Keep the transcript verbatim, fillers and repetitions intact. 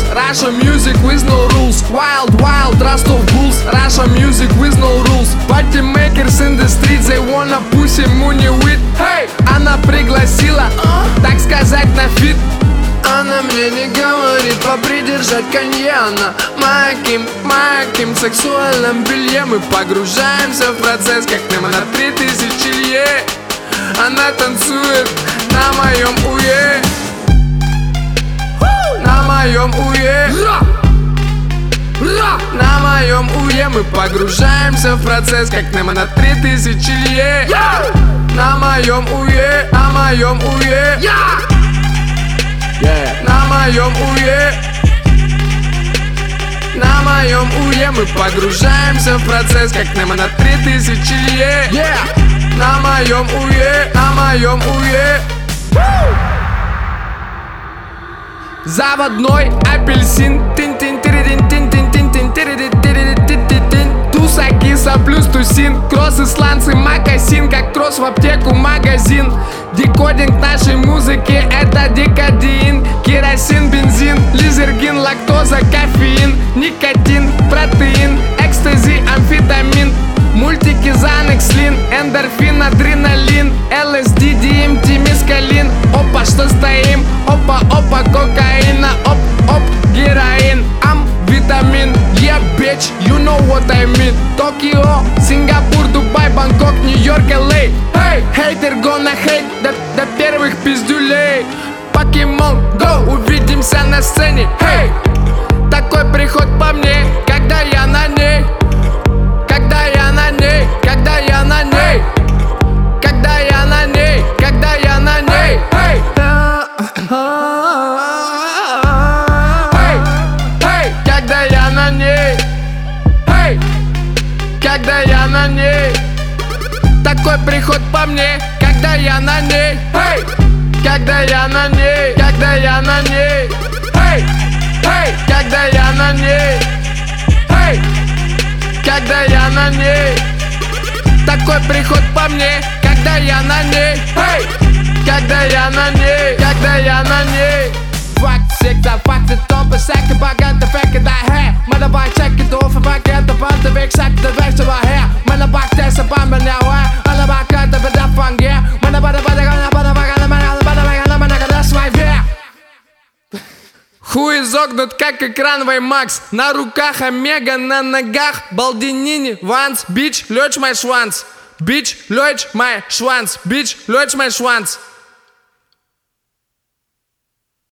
Russia music with no rules. Wild, wild, Rostov Bulls. Russia music with no rules. Party makers in the streets, they wanna pussy money with. Hey! Она пригласила, так сказать, на фит. Она мне не говорит попридержать конье. Она моим, моим сексуальном белье. Мы погружаемся в процесс, как Немо на три тысячи лье. Она танцует на моем уе. На моем уе. На моем уе. Мы погружаемся в процесс, как Немо на три тысячи лье. На моем уе. На моем уе. Yeah. На моем уе. На моем уе. Мы погружаемся в процесс, как Немо на три тысячи лье. Yeah. На моем уе. На моем уе. Заводной апельсин. Туса, киса плюс тусин. Кросс, исландцы, макасин. Как кросс в аптеку, магазин. Декодинг нашей музыки — это декадеин. Керосин, бензин, лизергин, лактоза, кофеин. Никотин, протеин, экстази, амфетамин. Мультики, Занекс, Лин, эндорфин, адреналин. ЛСД, ДМТ, мескалин. Опа, что стоим? Опа, опа, кокаина. Оп, оп, героин. Ам, витамин. Yeah, bitch, you know what I mean. Токио, Сингапур, Дубай, Бангкок, Нью-Йорк, Л А. Hey, хейтер gonna hate до, до первых пиздюлей. Покемон, go, увидимся на сцене. Hey, такой приход по мне, когда я на ней. Когда я на ней, когда я на ней. Когда я на ней, когда я на ней. Hey, hey, hey, когда я на ней. Hey, когда я на ней. Такой приход по мне, когда я на ней. Hey, когда я на ней, когда я на ней. Hey, hey, когда я на ней. Hey, когда я на ней. Такой приход по мне, когда я на ней. Hey, когда я на ней, когда я на ней. Факт всегда факты, том besagt bagante fække der her. Men der bare tjekke du for bagante bande væk sagt det værste var her. Men der bare det så bare man er her. Eller bare gør det hvad der fungerer. Men der bare det bare det gør bare det bare det bare det bare det bare det das свай вер. Хуй изогнут, как экрановый Макс. На руках Омега, на ногах Балдинини, Ванс, бич, лёч май шванс. Бич, лёч май шванс. Бич, лёч май шванс.